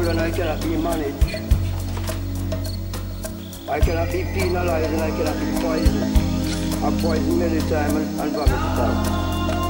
and I cannot be managed. I cannot be penalized and I cannot be poisoned. I'm poisoned many times and vomited out.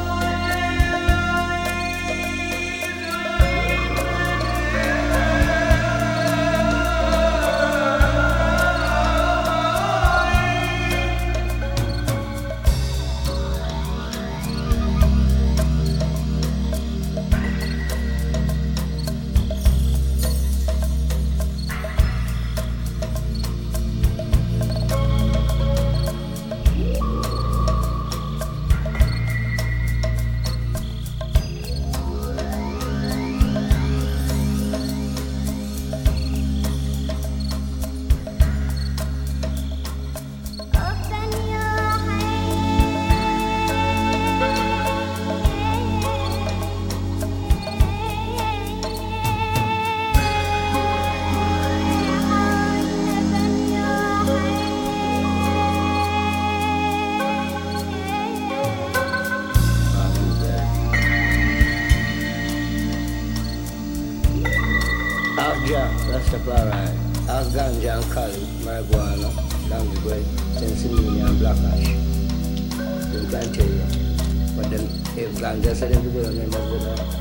Rastafari, as ganja and cali, marijuana, language, sensimania and black ash. They can't tell you. But then if ganja said them to go, they must go down.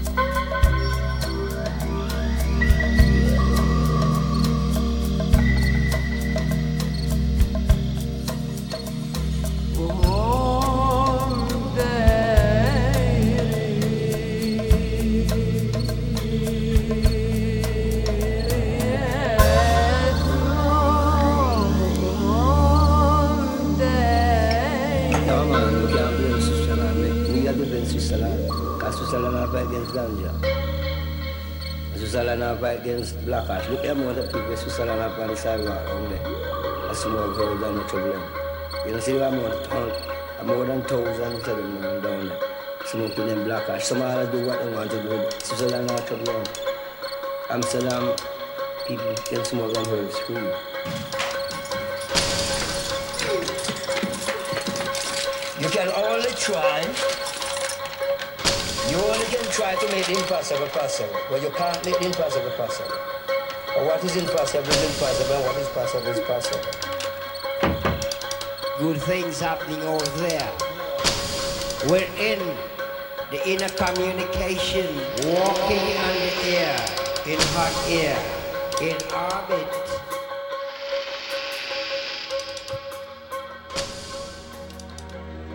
Switzerland fight against black ash. Look at more people Switzerland up on the sidewalk down there. I smell very down the trouble. You know, see what more than thousands of them down there. Smoking them black ash. Some of them do what they want to do. Switzerland not trouble. Amsterdam people can smoke them herbs free. You can only try. You only can try to make the impossible possible, but you can't make the impossible possible. But what is impossible, and what is possible is possible. Good things happening over there. We're in the inner communication, walking on the air, in hot air, in orbit.